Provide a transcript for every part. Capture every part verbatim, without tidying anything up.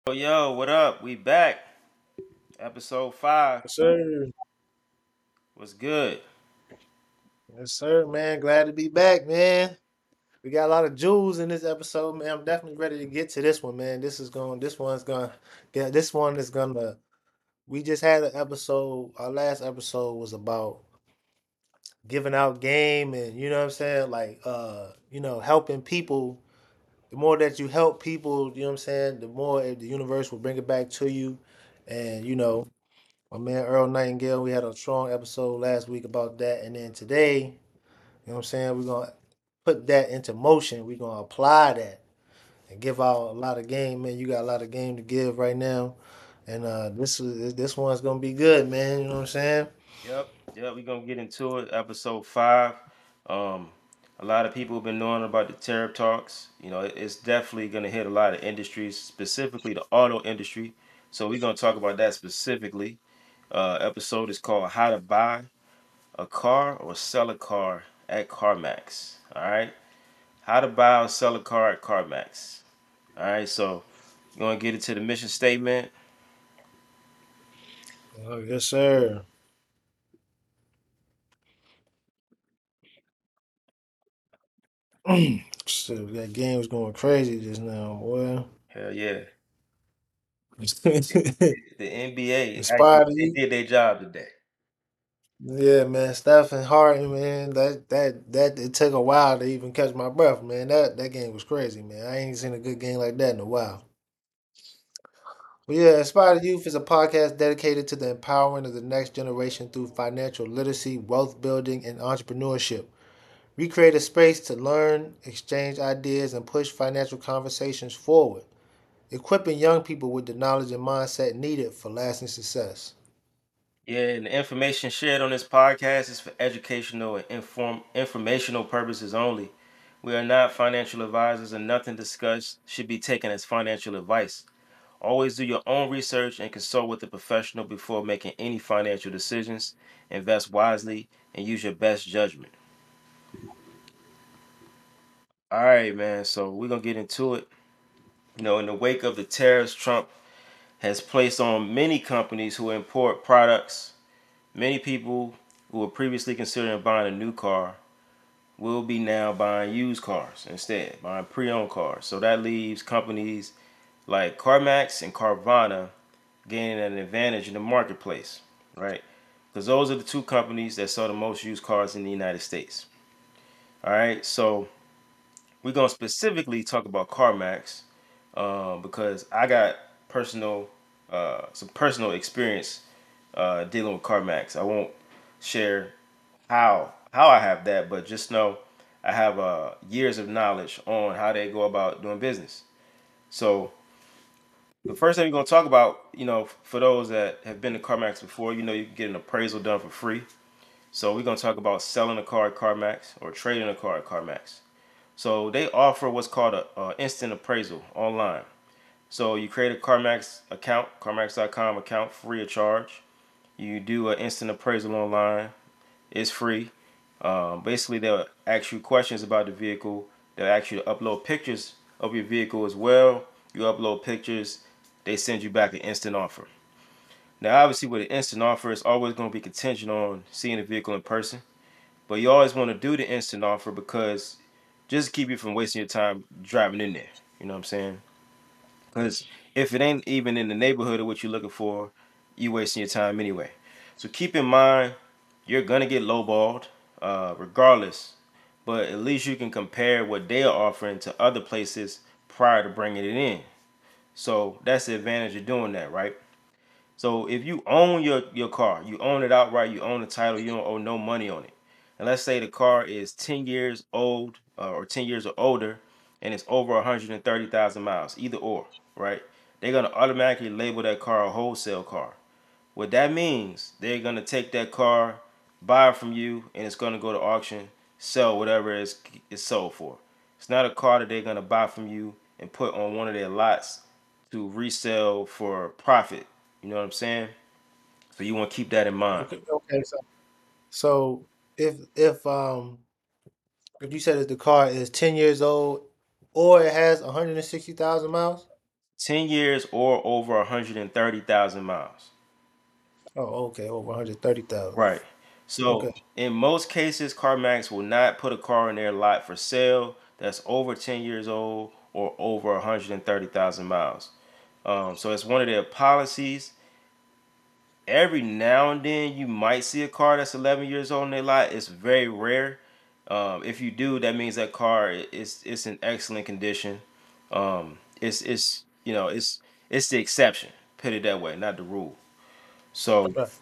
Yo, yo, what up? We back. Episode five. Yes, sir. What's good? Yes, sir, man. Glad to be back, man. We got a lot of jewels in this episode, man. I'm definitely ready to get to this one, man. This is going. This one's gonna. Yeah, this one is gonna. We just had an episode. Our last episode was about giving out game, and you know what I'm saying, like, uh, you know, helping people. The more that you help people, you know what I'm saying, the more the universe will bring it back to you, and you know, my man Earl Nightingale. We had a strong episode last week about that, and then today. You know what I'm saying? We're gonna put that into motion. We're gonna apply that and give out a lot of game, man. You got a lot of game to give right now. And uh this is this one's gonna be good, man. You know what I'm saying? Yep, yep. We're gonna get into it. Episode five. Um, a lot of people have been knowing about the tariff talks. You know, it- it's definitely gonna hit a lot of industries, specifically the auto industry. So we're gonna talk about that specifically. Uh, episode is called "How to Buy a Car or Sell a Car at CarMax." All right, how to buy or sell a car at CarMax. All right, so you want to get into the mission statement. Oh, yes, sir. So that game was going crazy just now, boy. Hell yeah. The, the N B A actually Inspired they you. did their job today. Yeah, man. Steph and Harden, man. That that that it took a while to even catch my breath, man. That that game was crazy, man. I ain't seen a good game like that in a while. Well, yeah, Inspired Youth is a podcast dedicated to the empowerment of the next generation through financial literacy, wealth building, and entrepreneurship. We create a space to learn, exchange ideas, and push financial conversations forward, equipping young people with the knowledge and mindset needed for lasting success. Yeah, and the information shared on this podcast is for educational and inform informational purposes only. We are not financial advisors and nothing discussed should be taken as financial advice. Always do your own research and consult with a professional before making any financial decisions. Invest wisely and use your best judgment. All right, man. So we're gonna get into it. You know, in the wake of the tariffs, Trump has placed on many companies who import products. Many people who were previously considering buying a new car will be now buying used cars instead, buying pre-owned cars. So that leaves companies like CarMax and Carvana gaining an advantage in the marketplace, right? Because those are the two companies that sell the most used cars in the United States. All right, so we're gonna specifically talk about CarMax um, because I got personal, uh, some personal experience uh, dealing with CarMax. I won't share how how I have that, but just know I have uh, years of knowledge on how they go about doing business. So the first thing we're gonna talk about, you know, for those that have been to CarMax before, you know, you can get an appraisal done for free. So we're gonna talk about selling a car at CarMax or trading a car at CarMax. So they offer what's called a, a instant appraisal online. So you create a CarMax account, CarMax dot com account, free of charge. You do an instant appraisal online. It's free. Um, basically, they'll ask you questions about the vehicle. They'll ask you to upload pictures of your vehicle as well. You upload pictures, they send you back an instant offer. Now, obviously, with an instant offer, it's always going to be contingent on seeing the vehicle in person. But you always want to do the instant offer because just to keep you from wasting your time driving in there. You know what I'm saying? Because if it ain't even in the neighborhood of what you're looking for, you wasting your time anyway. So keep in mind, you're gonna get lowballed, uh, regardless. But at least you can compare what they are offering to other places prior to bringing it in. So that's the advantage of doing that, right? So if you own your your car, you own it outright, you own the title, you don't owe no money on it. And let's say the car is ten years old uh, or ten years or older, and it's over one hundred thirty thousand miles, either or, right? They're gonna automatically label that car a wholesale car. What that means, they're gonna take that car, buy it from you, and it's gonna go to auction, sell whatever it's it's sold for. It's not a car that they're gonna buy from you and put on one of their lots to resell for profit. You know what I'm saying? So you want to keep that in mind. Okay, okay. So, so if if um if you said that the car is ten years old or it has one hundred sixty thousand miles, ten years or over one hundred thirty thousand miles. Oh, okay, over one hundred thirty thousand. Right. Okay. So in most cases, CarMax will not put a car in their lot for sale that's over ten years old or over one hundred thirty thousand miles. Um, so it's one of their policies. Every now and then you might see a car that's eleven years old in their lot. It's very rare. Um, if you do, that means that car is it's in excellent condition. Um, it's it's you know it's it's the exception. Put it that way, not the rule. So Right.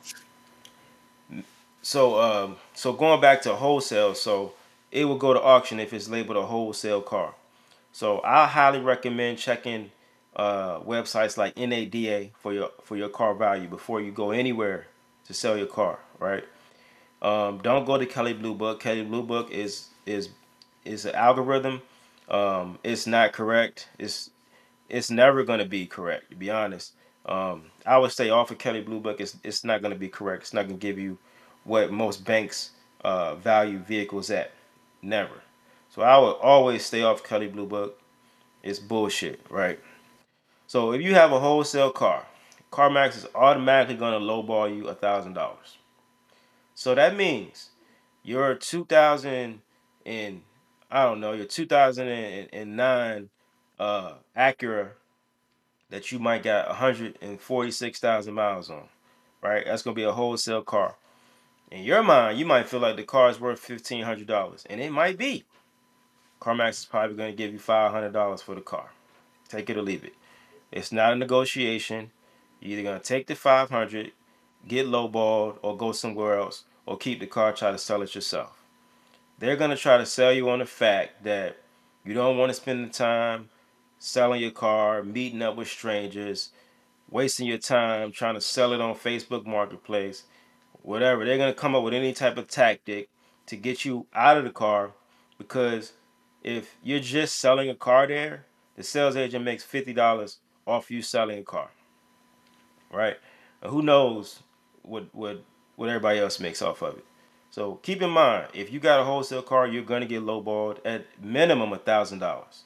so um so going back to wholesale, so it will go to auction if it's labeled a wholesale car. So I highly recommend checking uh, websites like N A D A for your for your car value before you go anywhere to sell your car. Right? Um, don't go to Kelly Blue Book. Kelly Blue Book is is is an algorithm. Um, it's not correct. It's it's never going to be correct. To be honest, um, I would stay off of Kelly Blue Book. It's it's not going to be correct. It's not going to give you what most banks uh, value vehicles at. Never. So I would always stay off Kelly Blue Book. It's bullshit, right? So if you have a wholesale car, CarMax is automatically going to lowball you a thousand dollars. So that means your two thousand and I don't know your two thousand nine uh, Acura that you might got one hundred forty-six thousand miles on, right? That's gonna be a wholesale car. In your mind, you might feel like the car is worth fifteen hundred dollars, and it might be. CarMax is probably gonna give you five hundred dollars for the car. Take it or leave it. It's not a negotiation. You're either gonna take the five hundred, get lowballed, or go somewhere else, or keep the car, try to sell it yourself. They're gonna try to sell you on the fact that you don't want to spend the time selling your car, meeting up with strangers, wasting your time trying to sell it on Facebook Marketplace, whatever. They're gonna come up with any type of tactic to get you out of the car because if you're just selling a car there, the sales agent makes fifty dollars off you selling a car, right? And who knows what what what everybody else makes off of it. So keep in mind, if you got a wholesale car, you're gonna get lowballed at minimum a thousand dollars.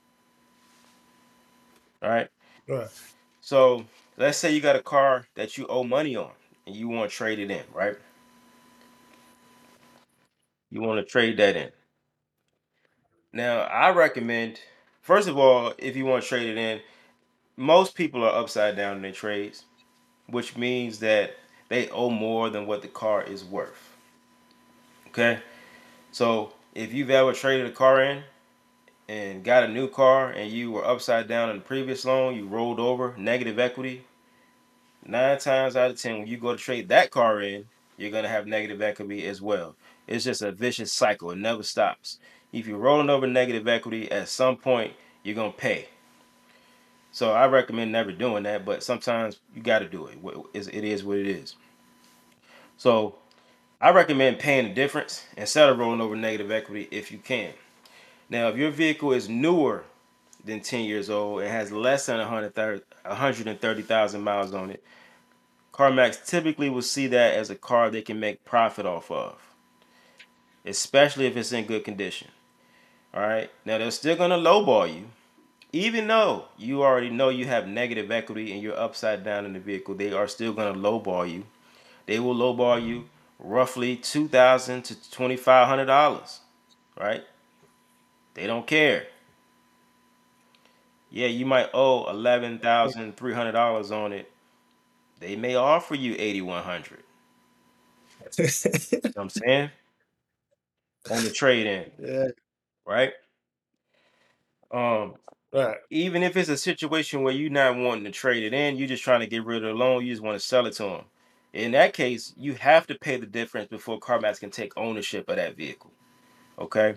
All right. Right. So let's say you got a car that you owe money on and you want to trade it in, right? You want to trade that in. Now, I recommend, first of all, if you want to trade it in, most people are upside down in their trades, which means that they owe more than what the car is worth. Okay? So if you've ever traded a car in and got a new car and you were upside down in the previous loan, you rolled over, negative equity, nine times out of ten, when you go to trade that car in, you're gonna have negative equity as well. It's just a vicious cycle. It never stops. If you're rolling over negative equity, at some point you're gonna pay. So I recommend never doing that, but sometimes you got to do it. It is what it is. So I recommend paying the difference instead of rolling over negative equity if you can. Now, if your vehicle is newer than ten years old and has less than one hundred thirty thousand miles on it, CarMax typically will see that as a car they can make profit off of, especially if it's in good condition. All right. Now they're still gonna lowball you, even though you already know you have negative equity and you're upside down in the vehicle. They are still gonna lowball you. They will lowball you roughly two thousand to twenty five hundred dollars. Right? They don't care. Yeah, you might owe eleven thousand three hundred dollars on it. They may offer you eighty one hundred. You know what I'm saying on the trade in, Yeah. right? Um, Right. even if it's a situation where you're not wanting to trade it in, you're just trying to get rid of the loan, you just want to sell it to them. In that case, you have to pay the difference before CarMax can take ownership of that vehicle. Okay,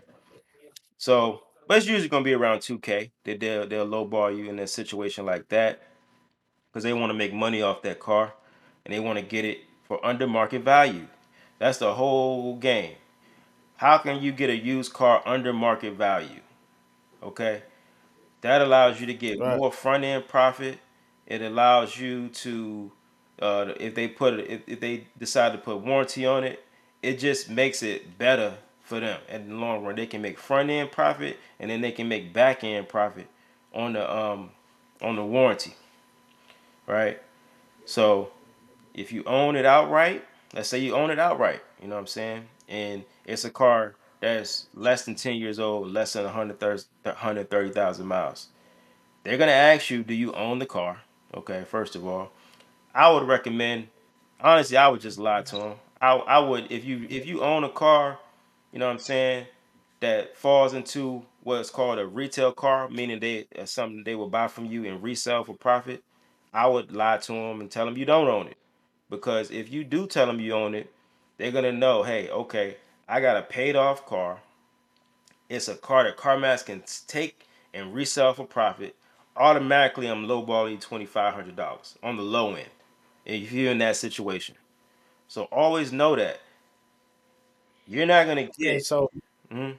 so but it's usually gonna be around two K. They they'll they'll lowball you in a situation like that because they want to make money off that car and they want to get it for under market value. That's the whole game. How can you get a used car under market value? Okay, that allows you to get Right. more front end profit. It allows you to, uh, if they put it, if, if they decide to put warranty on it, it just makes it better for them in the long run. They can make front end profit and then they can make back end profit on the um on the warranty, right? So if you own it outright, let's say you own it outright, you know what I'm saying, and it's a car that's less than ten years old, less than one hundred thirty thousand miles, they're gonna ask you, do you own the car? Okay, first of all, I would recommend, honestly, I would just lie to them. I I would, if you if you own a car, you know what I'm saying, that falls into what's called a retail car, meaning they uh, something they will buy from you and resell for profit. I would lie to them and tell them you don't own it, because if you do tell them you own it, they're gonna know, hey, okay, I got a paid off car. It's a car that CarMax can take and resell for profit. Automatically, I'm lowballing twenty five hundred dollars on the low end if you're in that situation. So always know that you're not gonna Hey, get. so Mhm,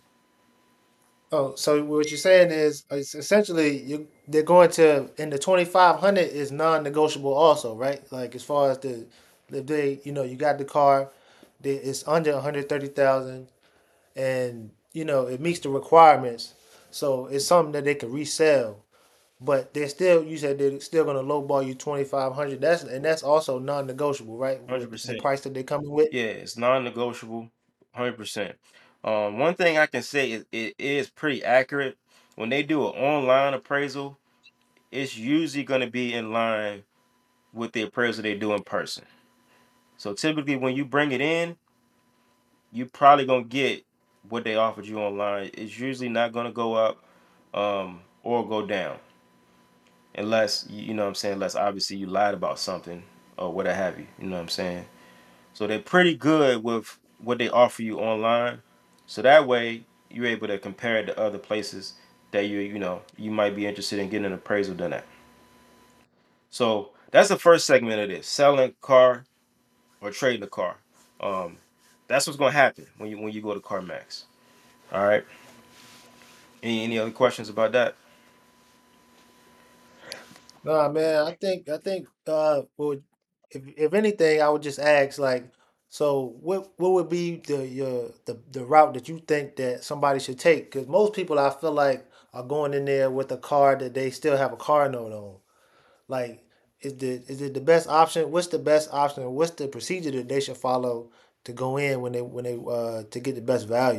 oh, so what you're saying is it's essentially you they're going to in the twenty five hundred is non negotiable also, right? Like as far as the if they you know you got the car, they, it's under one hundred thirty thousand, and you know it meets the requirements, so it's something that they can resell. But they're still you said they're still gonna lowball you twenty five hundred. That's and that's also non negotiable, right? With the one hundred percent. price that they're coming with. Yeah, it's non-negotiable. one hundred percent. Um, one thing I can say is it is pretty accurate. When they do an online appraisal, it's usually going to be in line with the appraisal they do in person. So typically, when you bring it in, you probably gonna get what they offered you online. It's usually not gonna go up um, or go down, unless you know what I'm saying. Unless obviously you lied about something or what have you. You know what I'm saying. So they're pretty good with what they offer you online. So that way you're able to compare it to other places that you you know you might be interested in getting an appraisal done at. So that's the first segment of this: selling a car or trading a car. Um, that's what's gonna happen when you when you go to CarMax. All right. Any any other questions about that? Nah, man, I think I think uh well if if anything I would just ask like so what what would be the your the the route that you think that somebody should take? Because most people I feel like are going in there with a car that they still have a car note on. Like is the is it the best option? What's the best option? What's the procedure that they should follow to go in when they when they uh to get the best value?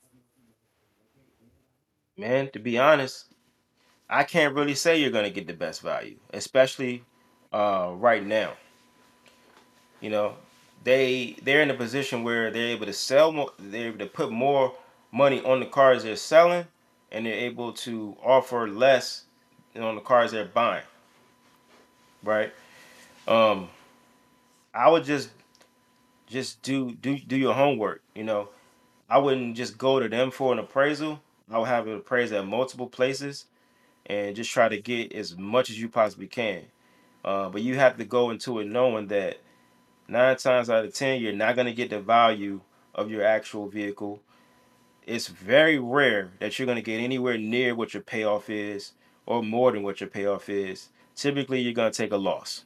Man, to be honest, I can't really say you're gonna get the best value, especially uh, right now. You know, they they're in a position where they're able to sell more, they're able to put more money on the cars they're selling, and they're able to offer less on the cars they're buying. Right? Um, I would just just do do do your homework. You know, I wouldn't just go to them for an appraisal. I would have it appraised at multiple places and just try to get as much as you possibly can. Uh, but you have to go into it knowing that nine times out of ten, you're not going to get the value of your actual vehicle. It's very rare that you're going to get anywhere near what your payoff is or more than what your payoff is. Typically, you're going to take a loss,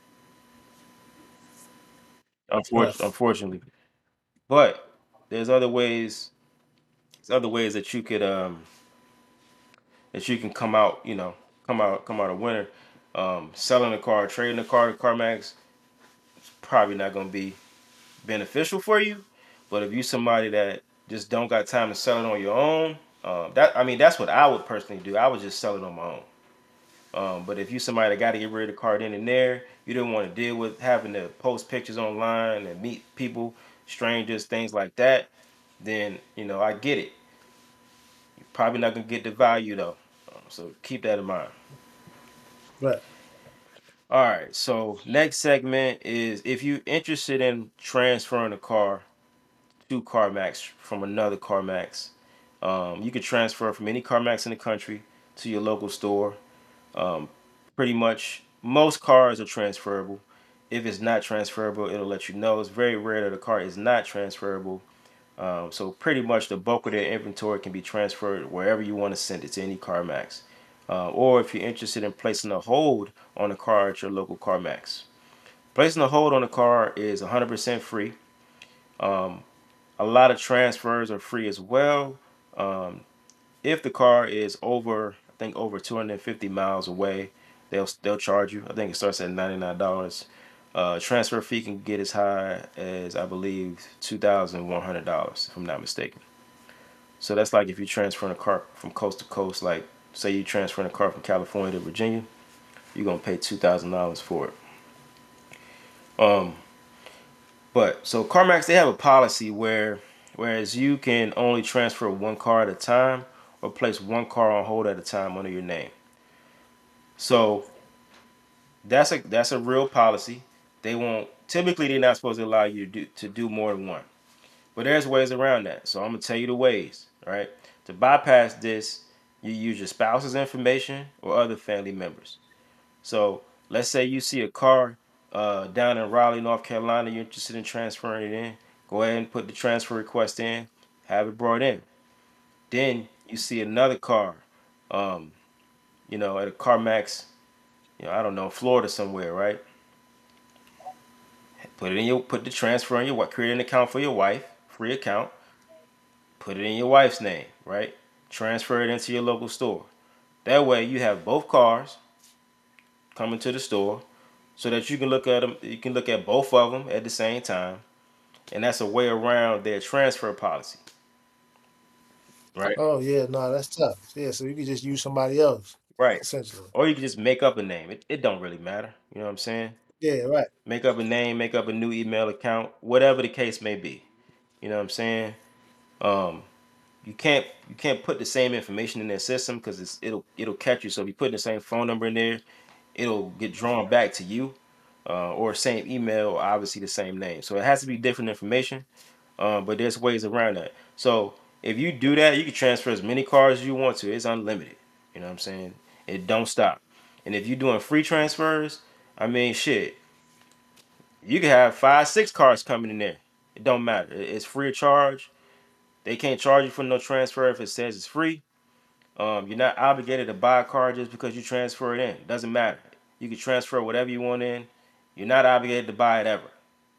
Right. unfortunately. unfortunately. But there's other ways. There's other ways that you could um that you can come out, you know, come out come out a winner. Um, selling a car, trading a car to CarMax, probably not going to be beneficial for you. But if you somebody that just don't got time to sell it on your own, um, that I mean that's what I would personally do. I would just sell it on my own. Um, but if you somebody that got to get rid of the car then and there, you don't want to deal with having to post pictures online and meet people, strangers, things like that, then you know I get it. You're probably not gonna get the value though. Um, so keep that in mind. Right. All right. So next segment is if you're interested in transferring a car to CarMax from another CarMax. Um, you can transfer from any CarMax in the country to your local store. Um, Pretty much most cars are transferable. If it's not transferable, it'll let you know. It's very rare that a car is not transferable. Um, so pretty much the bulk of their inventory can be transferred wherever you want to send it to any CarMax. Uh, or if you're interested in placing a hold on a car at your local CarMax. Placing a hold on a car is one hundred percent free. Um, a lot of transfers are free as well. Um, if the car is over, think over two hundred fifty miles away, they'll they'll charge you. I think it starts at ninety-nine dollars. Uh, transfer fee can get as high as I believe two thousand one hundred dollars, if I'm not mistaken. So that's like if you're transferring a car from coast to coast, like say you're transferring a car from California to Virginia, you're gonna pay two thousand dollars for it. Um, but so CarMax, they have a policy where whereas you can only transfer one car at a time or place one car on hold at a time under your name. So that's a that's a real policy. They won't typically they're not supposed to allow you to do to do more than one. But there's ways around that. So I'm gonna tell you the ways, right? To bypass this, you use your spouse's information or other family members. So let's say you see a car uh, down in Raleigh, North Carolina, you're interested in transferring it in. Go ahead and put the transfer request in, have it brought in. Then you see another car, um, you know, at a CarMax, you know, I don't know, Florida somewhere, right? Put it in your, put the transfer in your, create an account for your wife, free account. Put it in your wife's name, right? Transfer it into your local store. That way, you have both cars coming to the store, so that you can look at them. You can look at both of them at the same time, and that's a way around their transfer policy, right? Oh yeah, no, that's tough. Yeah, so you could just use somebody else, Right. essentially. Or you can just make up a name. It, it don't really matter. You know what I'm saying? Yeah, right. Make up a name, make up a new email account, whatever the case may be. You know what I'm saying? Um, you can't you can't put the same information in their system because it's it'll it'll catch you. So if you put the same phone number in there, it'll get drawn back to you, uh, or same email, obviously the same name. So it has to be different information. Um, but there's ways around that. So if you do that, you can transfer as many cars as you want to. It's unlimited. You know what I'm saying? It don't stop. And if you're doing free transfers, I mean, shit, you can have five, six cars coming in there. It don't matter. It's free of charge. They can't charge you for no transfer if it says it's free. Um, you're not obligated to buy a car just because you transfer it in. It doesn't matter. You can transfer whatever you want in. You're not obligated to buy it ever.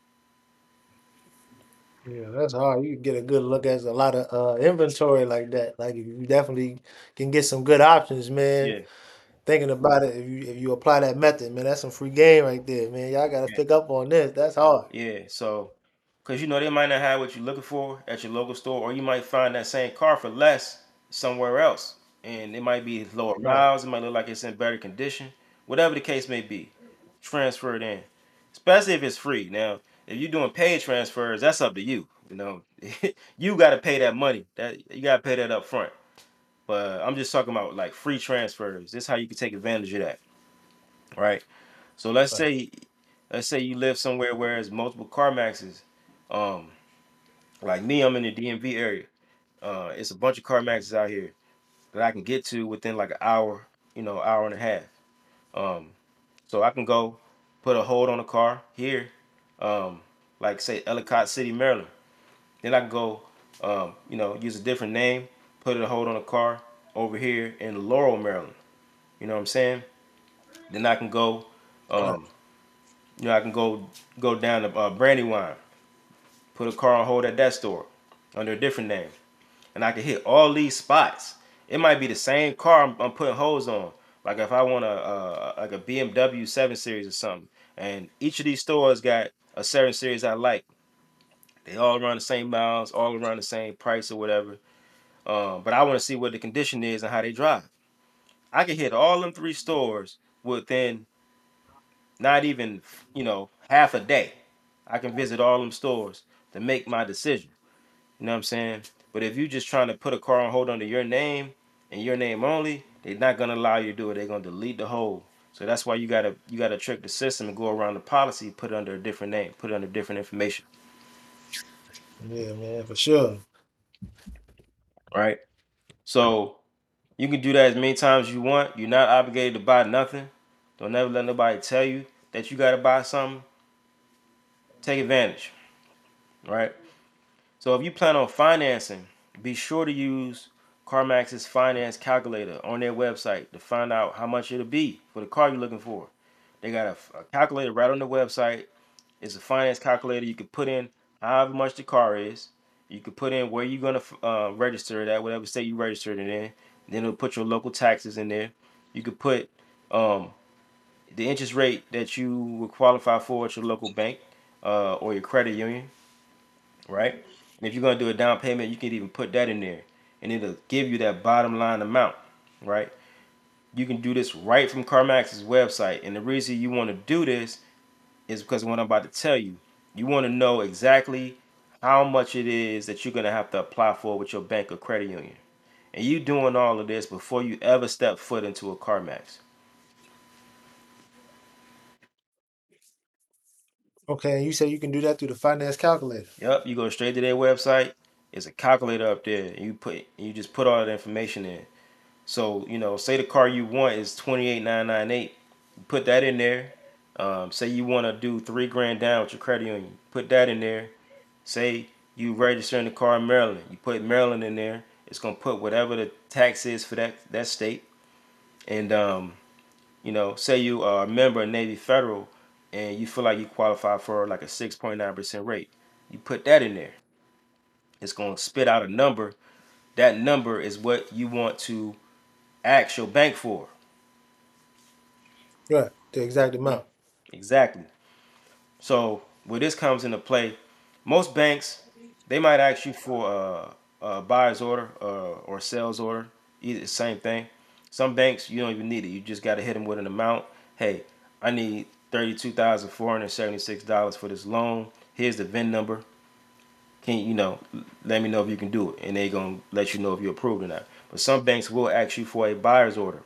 Yeah, that's hard. You can get a good look at a lot of uh, inventory like that. Like you definitely can get some good options, man. Yeah. Thinking about it, if you if you apply that method, man, that's some free game right there, man. Y'all gotta Yeah. pick up on this. That's hard. Yeah. So, because you know they might not have what you're looking for at your local store, or you might find that same car for less somewhere else, and it might be lower Right. miles. It might look like it's in better condition. Whatever the case may be, transfer it in, especially if it's free. Now, if you're doing paid transfers, that's up to you. You know, you got to pay that money. That you got to pay that up front. But I'm just talking about like free transfers. This is how you can take advantage of that, right? So let's Right. say, let's say you live somewhere where there's multiple CarMaxes. Um, like me, I'm in the D M V area. Uh, it's a bunch of CarMaxes out here that I can get to within like an hour, you know, hour and a half. Um, so I can go put a hold on a car here, um, like say Ellicott City, Maryland. Then I can go, um, you know, use a different name, put a hold on a car over here in Laurel, Maryland. You know what I'm saying? Then I can go, Right. um, you know, I can go go down to uh, Brandywine, put a car on hold at that store under a different name, and I can hit all these spots. It might be the same car I'm, I'm putting holds on. Like if I want a uh, like a B M W seven Series or something, and each of these stores got a seven Series I like. They all around the same miles, all around the same price or whatever. Um, but I want to see what the condition is and how they drive. I can hit all them three stores within not even, you know, half a day. I can visit all them stores to make my decision. You know what I'm saying? But if you just trying to put a car on hold under your name and your name only, they're not gonna allow you to do it. They're gonna delete the whole. So that's why you gotta you gotta trick the system and go around the policy, put it under a different name, put it under different information. Yeah, man, for sure. Right? So you can do that as many times as you want. You're not obligated to buy nothing. Don't ever let nobody tell you that you gotta buy something. Take advantage. Right? So if you plan on financing, be sure to use CarMax's finance calculator on their website to find out how much it'll be for the car you're looking for. They got a, a calculator right on the website. It's a finance calculator. You can put in however much the car is. You can put in where you're gonna uh, register it at, whatever state you registered it in. Then it'll put your local taxes in there. You could put um, the interest rate that you would qualify for at your local bank uh, or your credit union, right? And if you're gonna do a down payment, you can even put that in there, and it'll give you that bottom line amount, right? You can do this right from CarMax's website, and the reason you want to do this is because of what I'm about to tell you. You want to know exactly how much it is that you're gonna have to apply for with your bank or credit union, and you doing all of this before you ever step foot into a CarMax. Okay, and you say you can do that through the finance calculator. Yep, you go straight to their website. There's a calculator up there, and you put you just put all that information in. So, you know, say the car you want is twenty-eight nine ninety-eight. You put that in there. Um, say you want to do three grand down with your credit union. Put that in there. Say you registering the car in Maryland. You put Maryland in there. It's gonna put whatever the tax is for that that state. And um, you know, say you are a member of Navy Federal and you feel like you qualify for like a six point nine percent rate. You put that in there. It's gonna spit out a number. That number is what you want to ask your bank for. Right, the exact amount. Exactly. So where this comes into play, most banks they might ask you for a, a buyer's order uh, or sales order, either the same thing. Some banks you don't even need it. You just got to hit them with an amount. Hey, I need thirty-two thousand four hundred seventy-six dollars for this loan. Here's the V I N number. Can you know? Let me know if you can do it, and they gonna let you know if you're approved or not. But some banks will ask you for a buyer's order.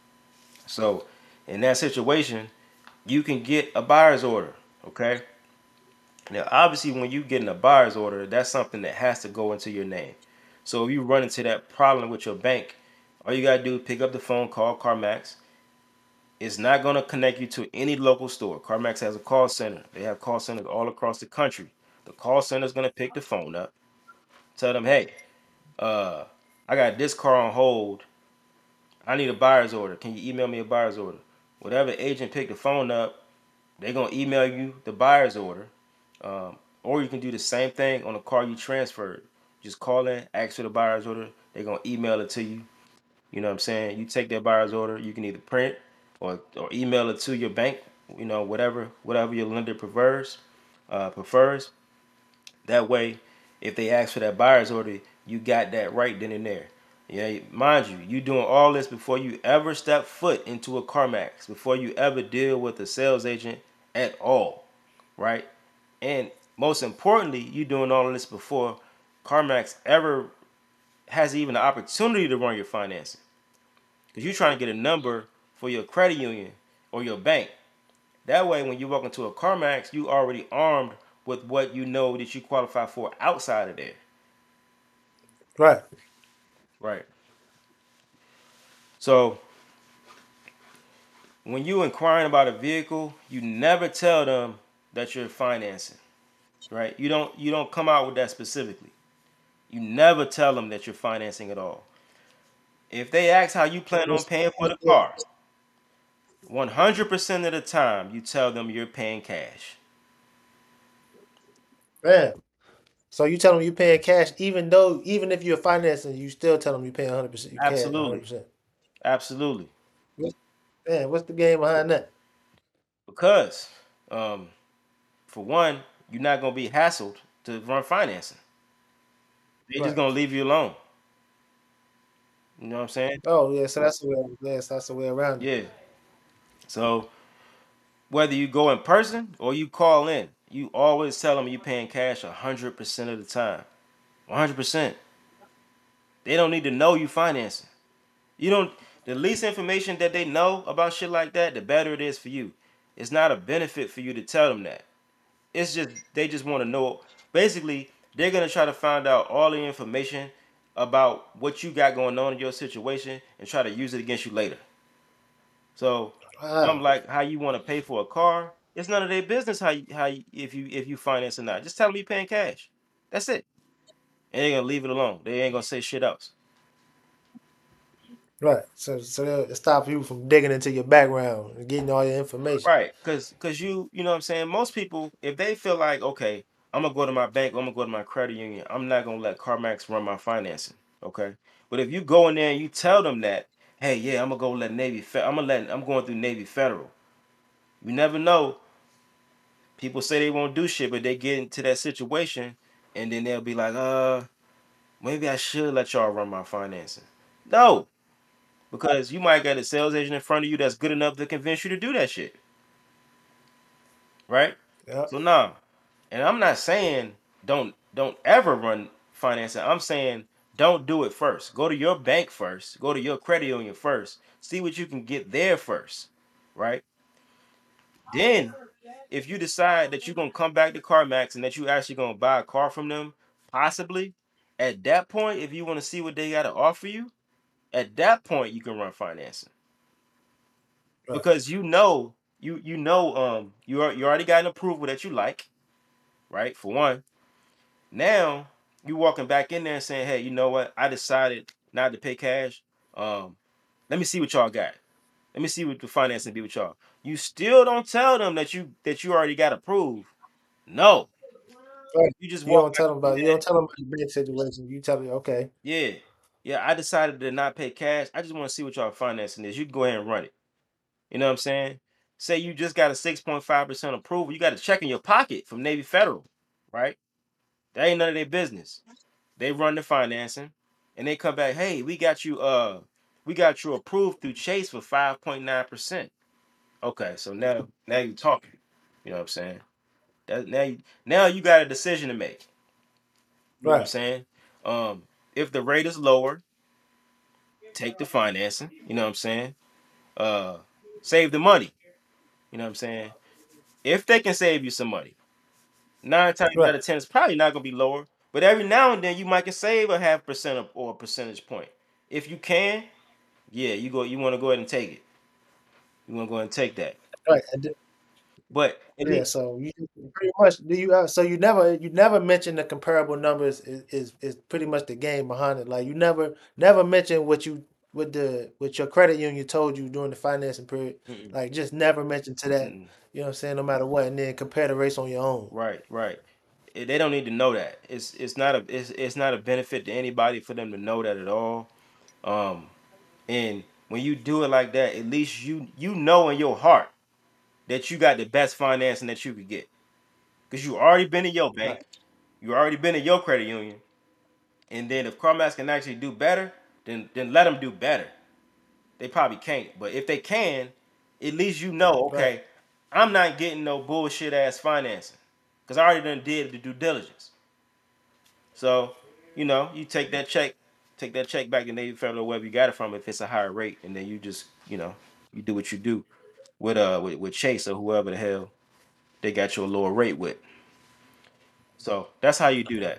So in that situation, you can get a buyer's order. Okay. Now, obviously, when you get in a buyer's order, that's something that has to go into your name. So if you run into that problem with your bank, all you gotta do is pick up the phone, call CarMax. It's not gonna connect you to any local store. CarMax has a call center. They have call centers all across the country. The call center is gonna pick the phone up, tell them, hey, uh, I got this car on hold. I need a buyer's order. Can you email me a buyer's order? Whatever agent pick the phone up, they're gonna email you the buyer's order. Um, or you can do the same thing on a car you transferred. Just call in, ask for the buyer's order. They're gonna email it to you. You know what I'm saying? You take that buyer's order, you can either print or or email it to your bank, you know, whatever whatever your lender prefers, uh, prefers. That way, if they ask for that buyer's order, you got that right then and there. Yeah, mind you, you doing all this before you ever step foot into a CarMax, before you ever deal with a sales agent at all, right? And most importantly, you doing all of this before CarMax ever has even the opportunity to run your financing. Because you're trying to get a number for your credit union or your bank. That way, when you walk into a CarMax, you already armed with what you know that you qualify for outside of there. Right, Right. So when you inquiring about a vehicle, you never tell them that you're financing. Right? You don't you don't come out with that specifically. You never tell them that you're financing at all. If they ask how you plan on What's- paying for the car, one hundred percent of the time you tell them you're paying cash. man. So you tell them you paying cash, even though even if you're financing, you still tell them you paying hundred percent. You cash hundred Absolutely. percent. Absolutely. Man, what's the game behind that? Because um, for one, you're not gonna be hassled to run financing. They're just Right. gonna leave you alone. You know what I'm saying? Oh yeah, so that's the way. Yes, that's the way around it. Yeah. So whether you go in person or you call in, you always tell them you paying cash one hundred percent of the time. one hundred percent. They don't need to know you financing. You don't. The least information that they know about shit like that, the better it is for you. It's not a benefit for you to tell them that. It's just they just want to know. Basically, they're gonna try to find out all the information about what you got going on in your situation and try to use it against you later. So, I'm Wow. like, how you want to pay for a car? It's none of their business how you, how you, if you if you finance or not. Just tell them you paying cash. That's it. And they're gonna leave it alone. They ain't gonna say shit else. Right. So so they'll stop you from digging into your background and getting all your information. Right, cause, cause you, you know what I'm saying. Most people, if they feel like, okay, I'm gonna go to my bank, I'm gonna go to my credit union, I'm not gonna let CarMax run my financing. Okay, but if you go in there and you tell them that, hey, yeah, I'm gonna go let Navy. Fe- I'm gonna let. I'm going through Navy Federal. You never know. People say they won't do shit, but they get into that situation, and then they'll be like, uh, maybe I should let y'all run my financing. No, because you might get a sales agent in front of you that's good enough to convince you to do that shit, right? Yep. So nah, and I'm not saying don't don't ever run financing. I'm saying don't do it first. Go to your bank first. Go to your credit union first. See what you can get there first, right? Then, if you decide that you're gonna come back to CarMax and that you actually gonna buy a car from them, possibly, at that point, if you want to see what they got to offer you, at that point you can run financing Right. because you know you you know um you are, you already got an approval that you like, right? For one, now you walking back in there and saying, hey, you know what? I decided not to pay cash. Um, let me see what y'all got. Let me see what the financing be with y'all. You still don't tell them that you that you already got approved. No, Right. you just You walk don't back tell them in about you there. don't tell them about the big situation. You tell them, okay, Yeah, yeah. I decided to not pay cash. I just want to see what y'all financing is. You can go ahead and run it. You know what I'm saying? Say you just got a six point five percent approval. You got a check in your pocket from Navy Federal, right? That ain't none of their business. They run the financing, and they come back. Hey, we got you. Uh, we got you approved through Chase for five point nine percent. Okay, so now now you talking. You know what I'm saying? That, now you now you got a decision to make. You know what I'm right, saying? Um, if the rate is lower, take the financing. You know what I'm saying? Uh, save the money. You know what I'm saying? If they can save you some money, nine times out right. of ten, it's probably not gonna be lower. But every now and then, you might can save a half percent or a percentage point. If you can, yeah, you go. You want to go ahead and take it. You want to go ahead and take that. Right. And th- But at yeah, least, so you pretty much do you uh, so you never you never mention the comparable numbers is, is is pretty much the game behind it. Like you never never mention what you what the what your credit union told you during the financing period. mm-mm, Like just never mention to that. mm-mm. You know what I'm saying? No matter what, and then compare the race on your own. Right, right. Eh, They don't need to know that. It's it's not a it's it's not a benefit to anybody for them to know that at all. Um, and when you do it like that, at least you you know in your heart that you got the best financing that you could get because you already been in your Right. bank, you already been in your credit union, and then if CarMax can actually do better, then then let them do better. They probably can't, but if they can, at least you know, Right. okay, I'm not getting no bullshit ass financing because I already done did the due diligence. So, you know, you take that check, take that check back to Navy Federal, wherever you got it from, if it's a higher rate, and then you just, you know, you do what you do with uh with, with Chase or whoever the hell they got you a lower rate with. So that's how you do that.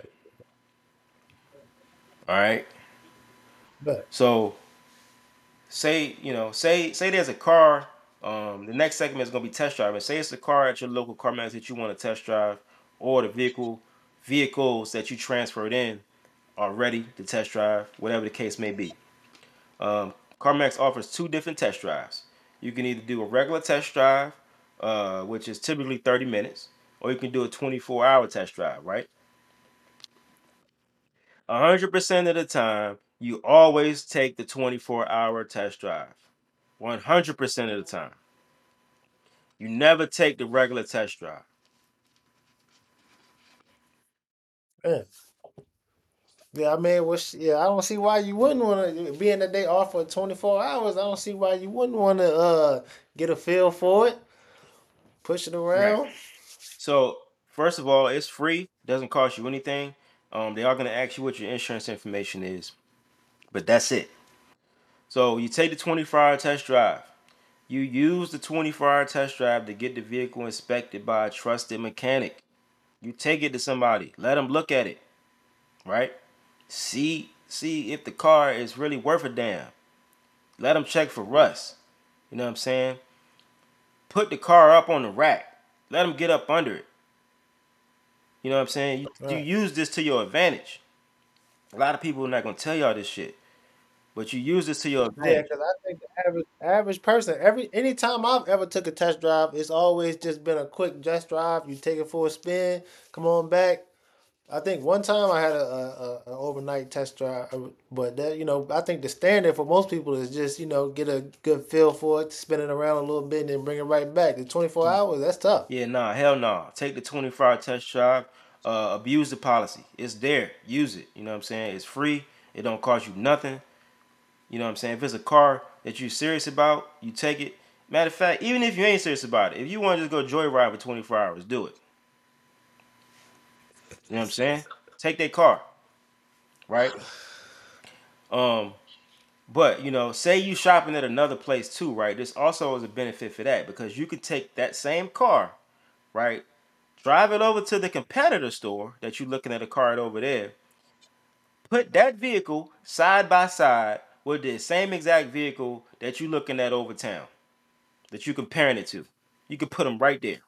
All right. But So say you know say say there's a car. Um, the next segment is gonna be test driving. Say it's a car at your local car mechanic that you want to test drive, or the vehicle vehicles that you transferred in are ready to test drive, whatever the case may be. Um, CarMax offers two different test drives. You can either do a regular test drive, uh, which is typically thirty minutes, or you can do a twenty-four hour test drive, right? one hundred percent of the time, you always take the twenty-four hour test drive. one hundred percent of the time. You never take the regular test drive. yeah. Yeah, I mean, what's, yeah, I don't see why you wouldn't want to, being that they offer twenty-four hours, I don't see why you wouldn't want to uh get a feel for it, push it Right. around. So, first of all, it's free, doesn't cost you anything. Um, they are going to ask you what your insurance information is, but that's it. So, you take the twenty-four hour test drive. You use the twenty-four hour test drive to get the vehicle inspected by a trusted mechanic. You take it to somebody, let them look at it, right? See see if the car is really worth a damn. Let them check for rust. You know what I'm saying? Put the car up on the rack. Let them get up under it. You know what I'm saying? You, you Right. use this to your advantage. A lot of people are not gonna tell y'all this shit, but you use this to your Yeah, advantage. because I think the average average person, every anytime I've ever took a test drive, it's always just been a quick test drive. You take it for a spin, come on back, I think one time I had a, a, a, a overnight test drive, uh, but that, you know, I think the standard for most people is just, you know, get a good feel for it, spin it around a little bit, and then bring it right back. The twenty four hours, that's tough. Yeah, nah, hell nah. Take the twenty-four hour test drive. Uh, abuse the policy. It's there. Use it. You know what I'm saying? It's free. It don't cost you nothing. You know what I'm saying? If it's a car that you're serious about, you take it. Matter of fact, even if you ain't serious about it, if you want to just go joyride for twenty-four hours, do it. You know what I'm saying? Take that car, right? Um, but you know, say you shopping at another place too, right? This also is a benefit for that because you could take that same car, right? Drive it over to the competitor store that you're looking at a car over there. Put that vehicle side by side with the same exact vehicle that you're looking at over town that you're comparing it to. You can put them right there.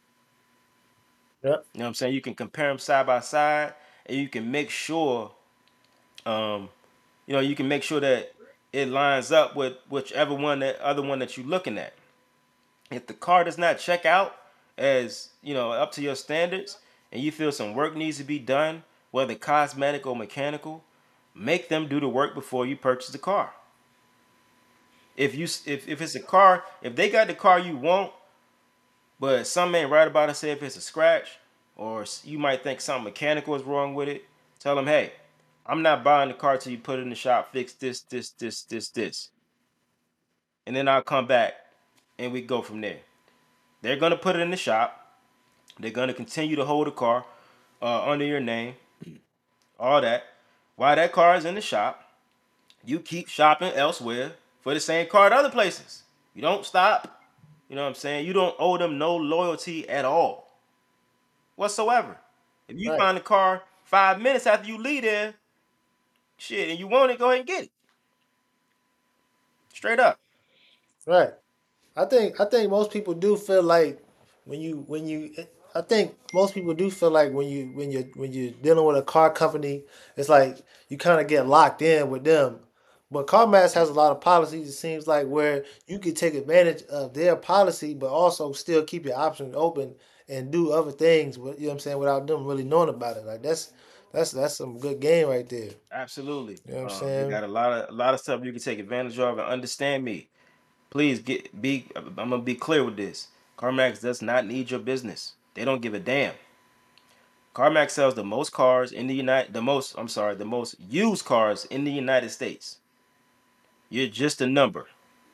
Yep. You know what I'm saying? You can compare them side by side, and you can make sure, um, you know, you can make sure that it lines up with whichever one that other one that you're looking at. If the car does not check out as you know up to your standards, and you feel some work needs to be done, whether cosmetic or mechanical, make them do the work before you purchase the car. If you if, if it's a car, if they got the car you want, but something ain't right about it, say if it's a scratch, or you might think something mechanical is wrong with it, tell them, hey, I'm not buying the car till you put it in the shop, fix this, this, this, this, this. And then I'll come back and we go from there. They're gonna put it in the shop. They're gonna continue to hold the car uh, under your name, all that. While that car is in the shop, you keep shopping elsewhere for the same car at other places. You don't stop. You know what I'm saying? You don't owe them no loyalty at all whatsoever. If you Right. find the car five minutes after you leave there, shit, and you want it, go ahead and get it. Straight up. Right. I think I think most people do feel like when you when you I think most people do feel like when you when you when you're dealing with a car company, it's like you kind of get locked in with them. But CarMax has a lot of policies. It seems like where you can take advantage of their policy, but also still keep your options open and do other things. You know what I'm saying without them really knowing about it. Like that's that's that's some good game right there. Absolutely. You know what I'm Um, they saying? got a lot of a lot of stuff you can take advantage of and understand me. Please get be I'm gonna be clear with this. CarMax does not need your business. They don't give a damn. CarMax sells the most cars in the United the most I'm sorry, the most used cars in the United States. You're just a number.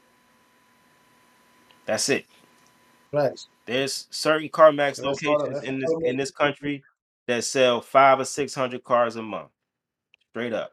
That's it. Right. There's certain CarMax That's all. locations That's in this all. in this country that sell five or six hundred cars a month. Straight up.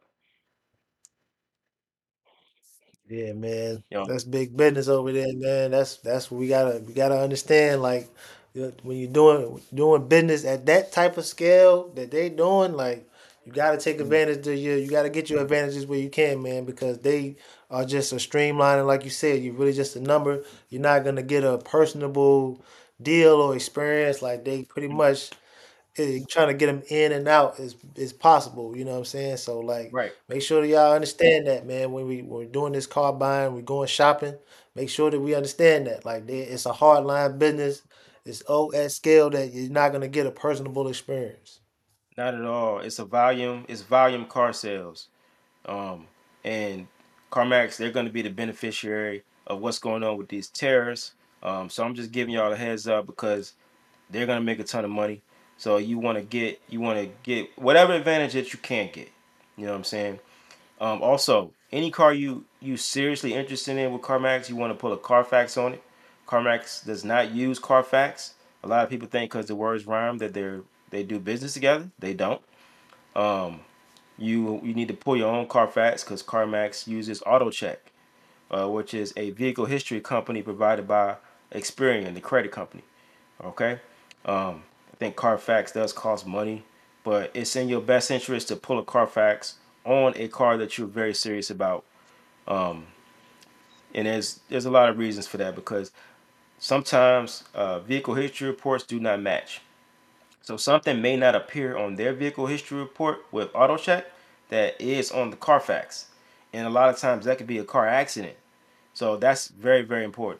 Yeah, man, You know, that's big business over there, man. That's that's what we gotta we gotta understand. Like you know, when you're doing doing business at that type of scale that they doing, like you gotta take advantage of your you gotta get your advantages where you can, man, because they are just a streamlining, like you said. You're really just a number. You're not gonna get a personable deal or experience. Like they pretty much eh, trying to get them in and out is is possible. You know what I'm saying? So like, right. make sure that y'all understand that, man. When we when we're doing this car buying, we're going shopping. Make sure that we understand that. Like, they, it's a hard line business. It's oh at scale that you're not gonna get a personable experience. Not at all. It's a volume. It's volume car sales. Um, and CarMax, they're going to be the beneficiary of what's going on with these tariffs. Um, so I'm just giving y'all a heads up because they're going to make a ton of money. So you want to get you want to get whatever advantage that you can get. You know what I'm saying? Um, also, any car you you seriously interested in with CarMax, you want to put a Carfax on it. CarMax does not use Carfax. A lot of people think because the words rhyme that they're they do business together. They don't. Um, you you need to pull your own Carfax because CarMax uses AutoCheck, uh, which is a vehicle history company provided by Experian, the credit company. Okay, um, I think Carfax does cost money, but it's in your best interest to pull a Carfax on a car that you're very serious about. Um, and there's there's a lot of reasons for that because sometimes uh, vehicle history reports do not match. So something may not appear on their vehicle history report with AutoCheck that is on the Carfax, and a lot of times that could be a car accident. So that's very very important.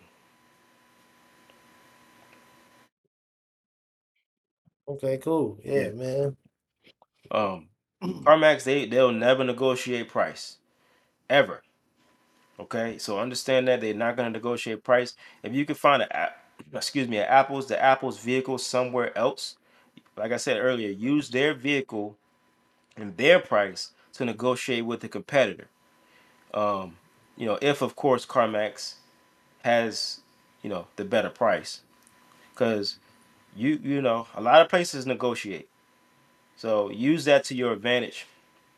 Okay, cool. Yeah. Yeah, man. Um, CarMax, they they'll never negotiate price ever. Okay, so understand that they're not going to negotiate price. If you can find a, excuse me, an Apple's the Apple's vehicle somewhere else, like I said earlier, use their vehicle and their price to negotiate with the competitor. Um, you know, if of course CarMax has, you know, the better price, because you you know a lot of places negotiate. So use that to your advantage.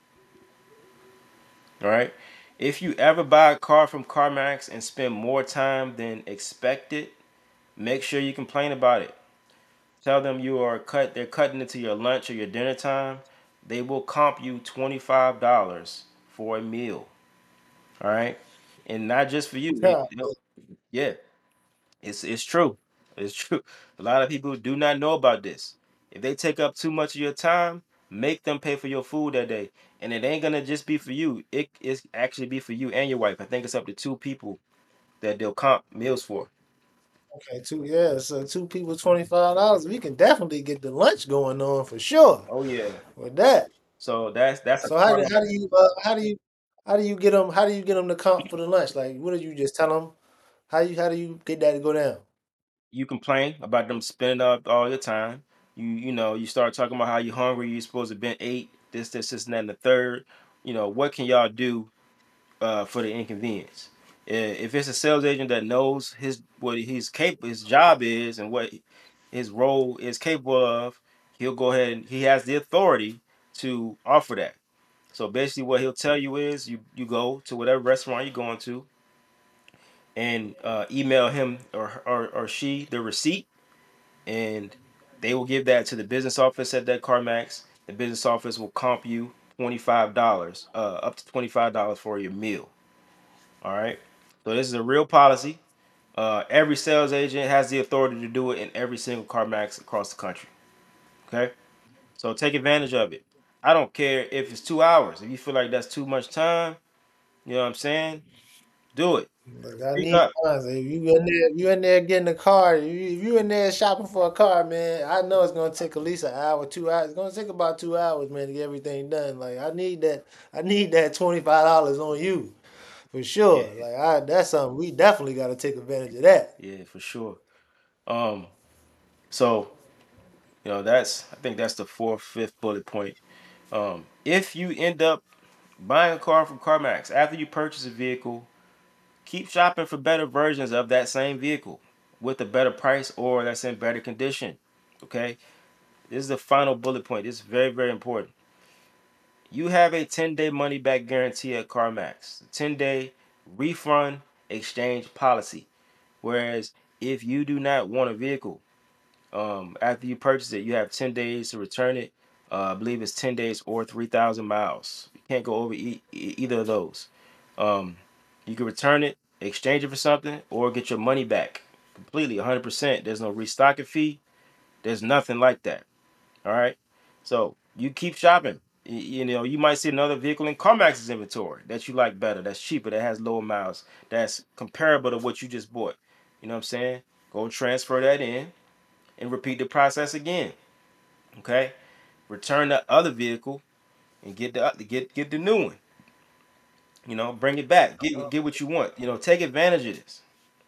All right. If you ever buy a car from CarMax and spend more time than expected, make sure you complain about it. Tell them you are cut. They're cutting into your lunch or your dinner time. They will comp you twenty five dollars for a meal. All right, and not just for you. They, Yeah. they'll- yeah, it's it's true. It's true. A lot of people do not know about this. If they take up too much of your time, make them pay for your food that day, and it ain't gonna just be for you. It is actually be for you and your wife. I think it's up to two people that they'll comp meals for. Okay, two yeah, so two people twenty five dollars. We can definitely get the lunch going on for sure Oh yeah. with that. So that's that's a So how do part. how do you uh, how do you how do you get them how do you get them to comp for the lunch? Like, what do you just tell them? How you how do you get that to go down? You complain about them spending up all your time. You you know, you start talking about how you hungry, you supposed to been ate, this, this, this, and that, and the third. You know, what can y'all do uh, for the inconvenience? I- If it's a sales agent that knows his what he's capable, his job is, and what his role is capable of, he'll go ahead and he has the authority to offer that. So basically, what he'll tell you is, you you go to whatever restaurant you're going to, and uh, email him or, or or she the receipt, and they will give that to the business office at that CarMax. The business office will comp you twenty-five dollars, uh, up to twenty-five dollars for your meal. All right. So this is a real policy. Uh, every sales agent has the authority to do it in every single CarMax across the country. Okay. So take advantage of it. I don't care if it's two hours. If you feel like that's too much time, you know what I'm saying? Do it. Like, I Speak need up. funds. If you in there, if you in there getting a car, if you, if you in there shopping for a car, man, I know it's gonna take at least an hour, two hours. It's gonna take about two hours, man, to get everything done. Like, I need that. I need that twenty five dollars on you for sure. Yeah. Like, I that's something we definitely got to take advantage of that. Yeah, for sure. Um. So you know that's I think that's the fourth, fifth bullet point. Um, if you end up buying a car from CarMax after you purchase a vehicle, keep shopping for better versions of that same vehicle with a better price or that's in better condition. Okay, this is the final bullet point. This is very, very important. You have a ten day money back guarantee at CarMax, ten day refund exchange policy. Whereas if you do not want a vehicle, um, after you purchase it, you have ten days to return it. Uh, I believe it's ten days or three thousand miles. You can't go over e- e- either of those. Um, you can return it, exchange it for something, or get your money back completely, one hundred percent. There's no restocking fee. There's nothing like that. All right. So you keep shopping. Y- You know, you might see another vehicle in CarMax's inventory that you like better, that's cheaper, that has lower miles, that's comparable to what you just bought. You know what I'm saying? Go transfer that in and repeat the process again. Okay, return the other vehicle and get the get get the new one. You know, bring it back. Get get what you want. You know, take advantage of this.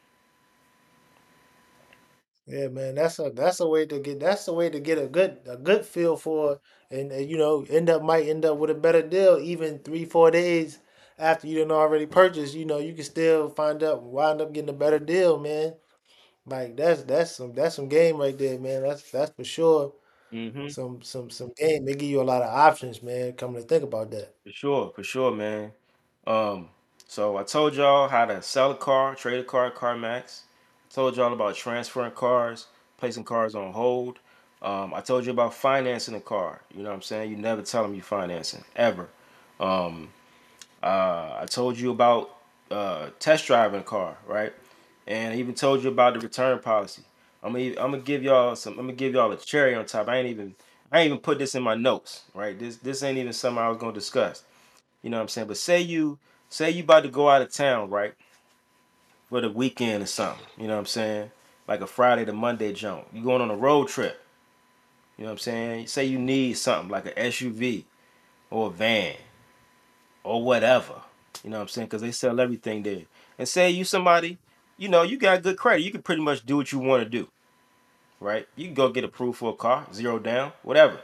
Yeah, man, that's a that's a way to get that's a way to get a good a good feel for and, and you know end up might end up with a better deal even three four days after you done already purchased. You know you can still find up wind up getting a better deal, man. Like that's that's some that's some game right there, man. That's that's for sure. Hmm. Some some some game. They give you a lot of options, man. Coming to think about that. For sure, for sure, man. Um, so I told y'all how to sell a car, trade a car at CarMax. I told y'all about transferring cars, placing cars on hold. Um, I told you about financing a car. You know what I'm saying? You never tell them you financing ever. Um, Uh, I told you about uh, test driving a car, right? And I even told you about the return policy. I'm gonna, I'm gonna give y'all some. I'm gonna give y'all a cherry on top. I ain't even, I ain't even put this in my notes, right? This, this ain't even something I was gonna discuss. You know what I'm saying? But say you, say you about to go out of town, right, for the weekend or something. You know what I'm saying? Like a Friday to Monday jump. You going on a road trip. You know what I'm saying? Say you need something like an S U V or a van or whatever. You know what I'm saying? Because they sell everything there. And say you somebody, you know, you got good credit. You can pretty much do what you want to do, right? You can go get approved for a car, zero down, whatever.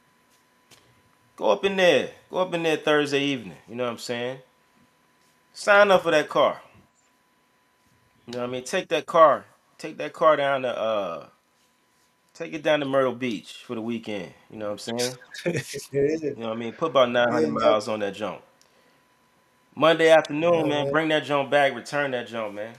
Go up in there. Go up in there Thursday evening. You know what I'm saying? Sign up for that car. You know what I mean? Take that car. Take that car down to uh take it down to Myrtle Beach for the weekend. You know what I'm saying? Yeah, You know what I mean? Put about nine hundred yeah, miles on that jump. Monday afternoon, yeah, man, man. bring that jump back, return that jump, man.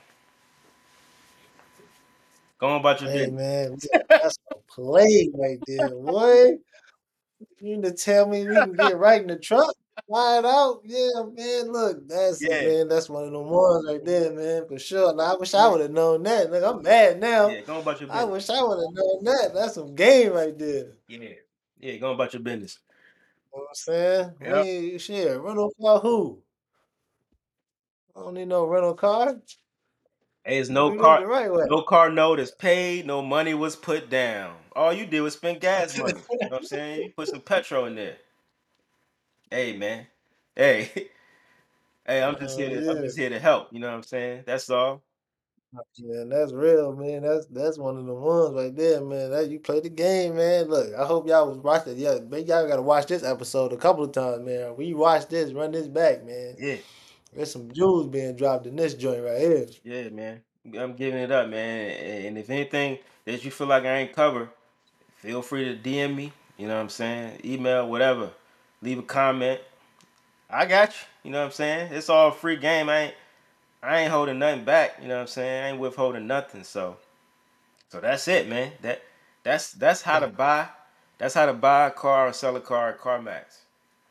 Go on about your Hey, business. man, that's a play right there, boy. You mean to tell me we can get right in the truck, fly it out? Yeah, man. Look, that's it, Yeah, man. That's one of them ones right there, man, for sure. Now, I wish I yeah, would have known that. Look, I'm mad now. yeah. Go on about your I business. wish I would have known that. That's some game right there. Yeah, yeah. Go on about your business. You know what I'm saying? We Yep. ain't shit. Rental car who? I don't need no rental car. Hey, it's We no do this car, the right way. no car note is paid, no money was put down. All you did was spend gas money. You know what I'm saying? You put some petrol in there. Hey, man. Hey, hey, I'm just here Oh to I'm yeah. just here to help. You know what I'm saying? That's all. Yeah, that's real, man. That's that's one of the ones right there, man. That you play the game, man. Look, I hope y'all was watching. Yeah, man, y'all gotta watch this episode a couple of times, man. We watch this, run this back, man. Yeah, There's some jewels being dropped in this joint right here. yeah, man. I'm giving it up, man. And if anything that you feel like I ain't covered, feel free to D M me. You know what I'm saying? Email, whatever. Leave a comment. I got you. You know what I'm saying? It's all free game. I ain't I ain't holding nothing back. You know what I'm saying? I ain't withholding nothing. So so that's it, man. That that's that's how to buy. That's how to buy a car or sell a car at CarMax.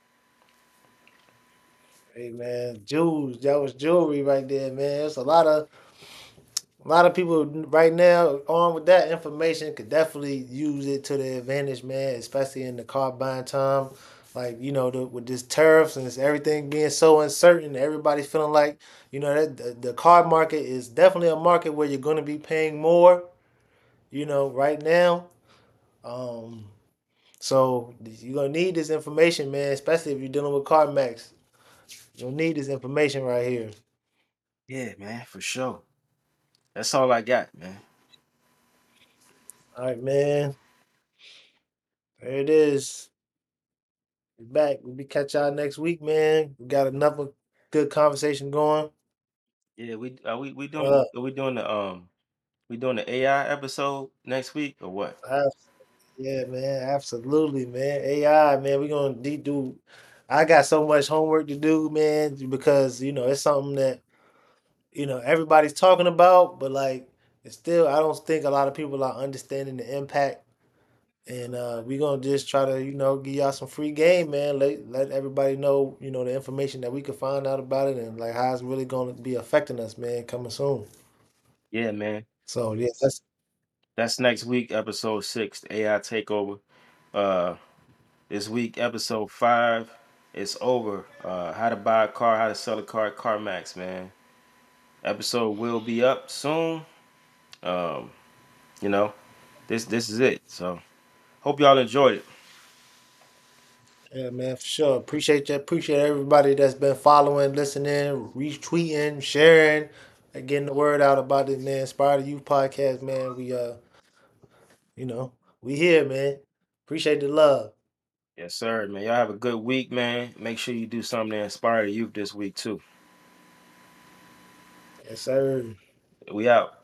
Hey, man, jewels. That was jewelry right there, man. It's a lot of A lot of people right now armed with that information could definitely use it to their advantage, man, especially in the car buying time. Like, you know, the, with this tariffs and this everything being so uncertain, everybody's feeling like, you know, that the, the car market is definitely a market where you're going to be paying more, you know, right now. Um, so you're going to need this information, man, especially if you're dealing with CarMax. You'll need this information right here. Yeah, man, for sure. That's all I got, man. All right, man. There it is. We back. We'll be catch y'all next week, man. We got another good conversation going. Yeah, we are we we doing Uh, are we doing the um we doing the A I episode next week or what? abs- yeah, man, absolutely, man. A I, man, we gonna de- do. I got so much homework to do, man, because you know it's something that you know everybody's talking about, but like it's still, I don't think a lot of people are understanding the impact. And uh, we gonna just try to, you know, give y'all some free game, man. Let let everybody know, you know, the information that we can find out about it and like how it's really gonna be affecting us, man, coming soon. Yeah, man. So yeah, that's That's next week, episode six, the A I takeover. Uh this week, episode five, it's over. Uh how to buy a car, how to sell a car at CarMax, man. Episode will be up soon. Um, you know, this this is it. So hope y'all enjoyed it. yeah, man, for sure. Appreciate you. Appreciate everybody that's been following, listening, retweeting, sharing, and getting the word out about this, man. Inspire the Youth Podcast, man. We uh, you know, we here, man. Appreciate the love. Yes, sir, man. Y'all have a good week, man. Make sure you do something to inspire the youth this week too. Yes, sir. We out.